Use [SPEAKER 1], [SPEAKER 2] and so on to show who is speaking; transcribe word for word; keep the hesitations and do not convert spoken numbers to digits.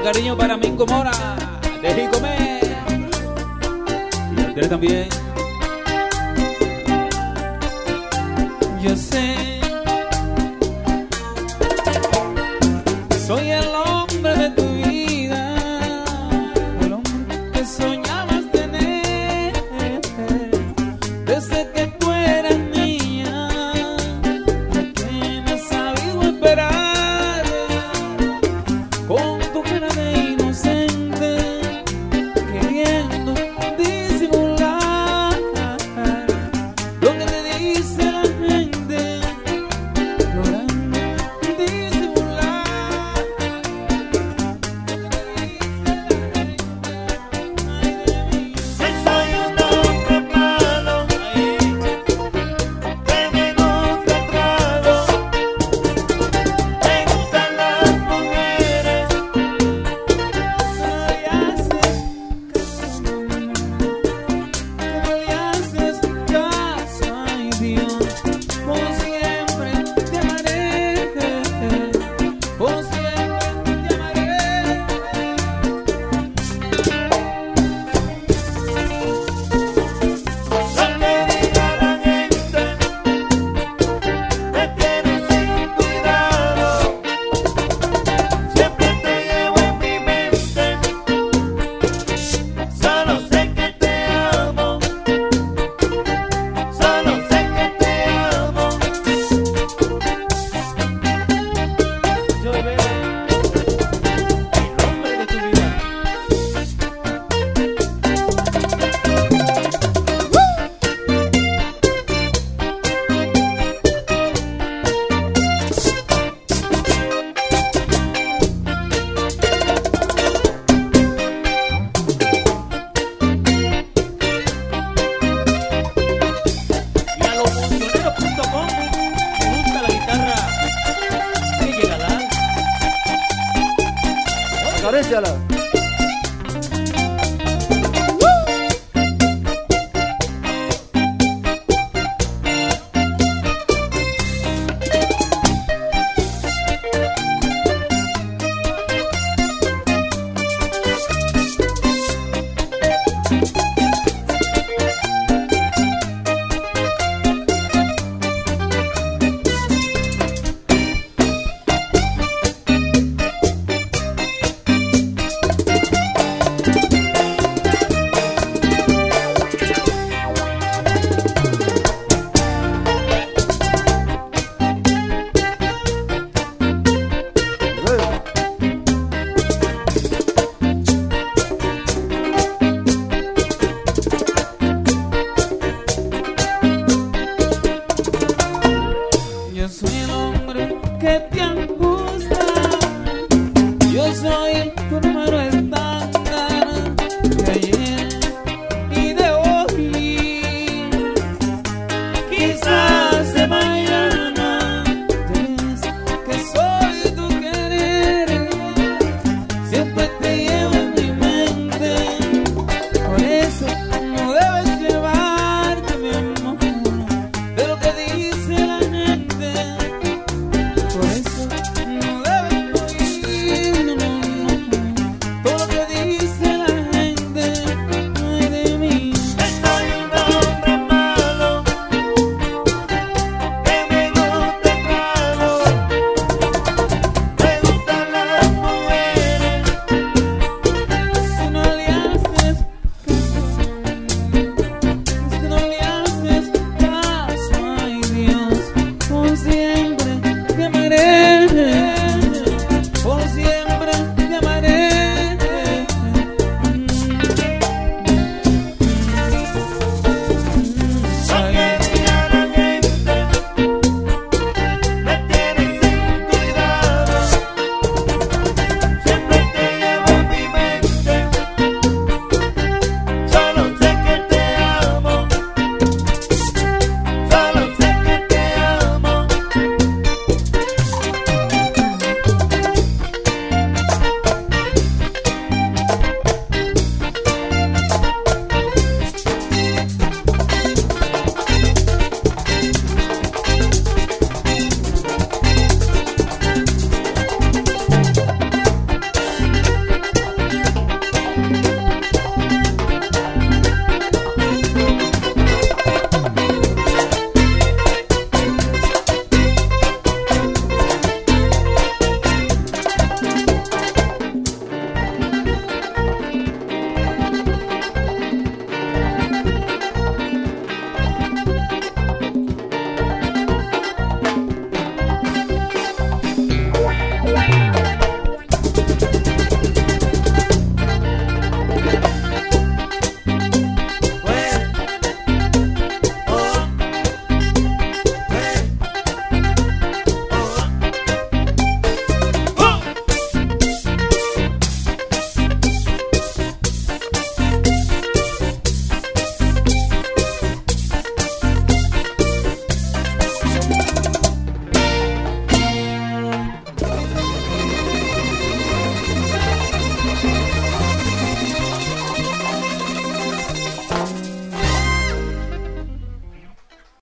[SPEAKER 1] cariño para Mingo Mora de Jicomé. Y a ustedes también. Yo sé, soy el hombre de tu vida, el hombre que soñabas tener desde que tú eras niña, el que me has sabido esperar con tu cara de inocente, queriendo disimular lo que te dice la gente, logrando disimular lo que te dice la gente. Ay de mí,
[SPEAKER 2] Que soy un hombre malo, que me gusta el trago, me gustan las mujeres.
[SPEAKER 1] no le haces caso, que no le haces caso, ay Dios, por siempre te amaré, por siempre te amaré.
[SPEAKER 2] Lo que diga la gente me tiene sin cuidado. Siempre te llevo en mi mente. Solo sé que te amo. Solo sé que te amo.
[SPEAKER 1] Yo bebé, el hombre de tu vida. Y a los funcioneros punto com me gusta la guitarra Miguel Galán.
[SPEAKER 3] Acaríciala.
[SPEAKER 1] Yo soy el hombre que te gusta. Yo soy tu número estándar de ayer y de hoy. Quizás de mañana ves que soy tu querer. Siempre te llevo en mi mente. Por eso no debes llevarte, mi amor, de lo que dice la gente. Por eso no debes oír, no, no, no, todo lo que dice la gente. Ay de mí,
[SPEAKER 2] Que soy un hombre malo, que me gusta el trago, me gustan las mujeres.
[SPEAKER 1] si no le haces caso, si no le haces caso, ay Dios, por siempre te amaré.